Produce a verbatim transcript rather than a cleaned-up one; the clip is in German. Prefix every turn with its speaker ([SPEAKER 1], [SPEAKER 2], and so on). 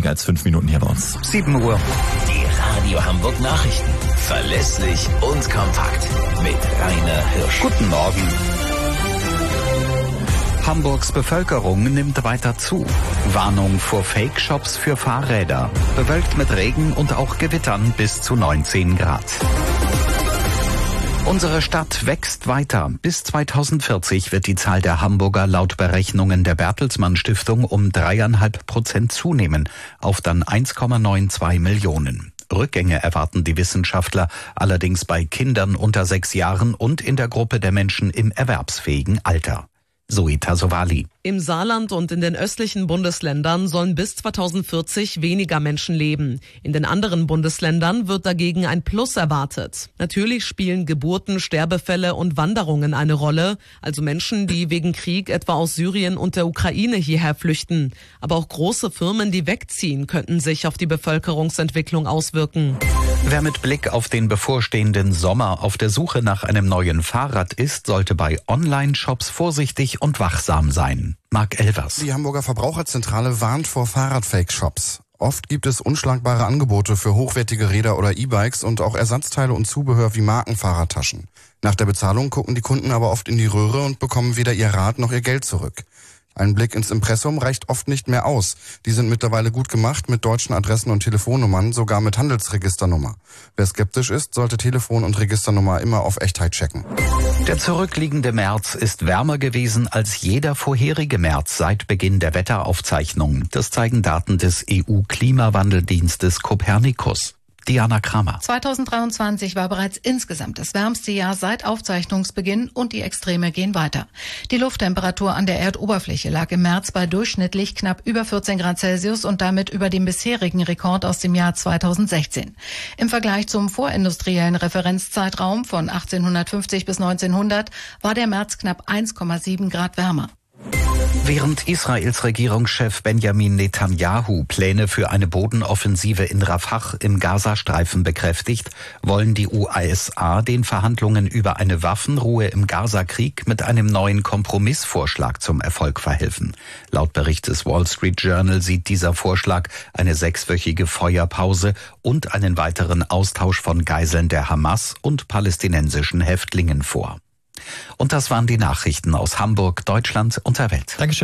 [SPEAKER 1] weniger als fünf Minuten hier bei uns.
[SPEAKER 2] sieben Uhr.
[SPEAKER 3] Die Radio Hamburg Nachrichten. Verlässlich und kompakt. Mit Rainer Hirsch.
[SPEAKER 2] Guten Morgen. Hamburgs Bevölkerung nimmt weiter zu. Warnung vor Fake-Shops für Fahrräder. Bewölkt mit Regen und auch Gewittern bis zu neunzehn Grad. Unsere Stadt wächst weiter. Bis zweitausendvierzig wird die Zahl der Hamburger laut Berechnungen der Bertelsmann Stiftung um dreieinhalb Prozent zunehmen, auf dann eins Komma zweiundneunzig Millionen. Rückgänge erwarten die Wissenschaftler allerdings bei Kindern unter sechs Jahren und in der Gruppe der Menschen im erwerbsfähigen Alter. Zoe Tassovali.
[SPEAKER 4] Im Saarland und in den östlichen Bundesländern sollen bis zweitausendvierzig weniger Menschen leben. In den anderen Bundesländern wird dagegen ein Plus erwartet. Natürlich spielen Geburten, Sterbefälle und Wanderungen eine Rolle, also Menschen, die wegen Krieg etwa aus Syrien und der Ukraine hierher flüchten. Aber auch große Firmen, die wegziehen, könnten sich auf die Bevölkerungsentwicklung auswirken.
[SPEAKER 2] Wer mit Blick auf den bevorstehenden Sommer auf der Suche nach einem neuen Fahrrad ist, sollte bei Online-Shops vorsichtig und wachsam sein. Marc Elvers.
[SPEAKER 5] Die Hamburger Verbraucherzentrale warnt vor Fahrradfake-Shops. Oft gibt es unschlagbare Angebote für hochwertige Räder oder E-Bikes und auch Ersatzteile und Zubehör wie Markenfahrradtaschen. Nach der Bezahlung gucken die Kunden aber oft in die Röhre und bekommen weder ihr Rad noch ihr Geld zurück. Ein Blick ins Impressum reicht oft nicht mehr aus. Die sind mittlerweile gut gemacht mit deutschen Adressen und Telefonnummern, sogar mit Handelsregisternummer. Wer skeptisch ist, sollte Telefon und Registernummer immer auf Echtheit checken.
[SPEAKER 2] Der zurückliegende März ist wärmer gewesen als jeder vorherige März seit Beginn der Wetteraufzeichnungen. Das zeigen Daten des E U-Klimawandeldienstes Copernicus. Diana Kramer.
[SPEAKER 6] zweitausenddreiundzwanzig war bereits insgesamt das wärmste Jahr seit Aufzeichnungsbeginn und die Extreme gehen weiter. Die Lufttemperatur an der Erdoberfläche lag im März bei durchschnittlich knapp über vierzehn Grad Celsius und damit über dem bisherigen Rekord aus dem Jahr zweitausendsechzehn. Im Vergleich zum vorindustriellen Referenzzeitraum von achtzehnhundertfünfzig bis neunzehnhundert war der März knapp eins Komma sieben Grad wärmer.
[SPEAKER 2] Während Israels Regierungschef Benjamin Netanyahu Pläne für eine Bodenoffensive in Rafah im Gazastreifen bekräftigt, wollen die U S A den Verhandlungen über eine Waffenruhe im Gazakrieg mit einem neuen Kompromissvorschlag zum Erfolg verhelfen. Laut Bericht des Wall Street Journal sieht dieser Vorschlag eine sechswöchige Feuerpause und einen weiteren Austausch von Geiseln der Hamas und palästinensischen Häftlingen vor. Und das waren die Nachrichten aus Hamburg, Deutschland und der Welt.
[SPEAKER 1] Dankeschön.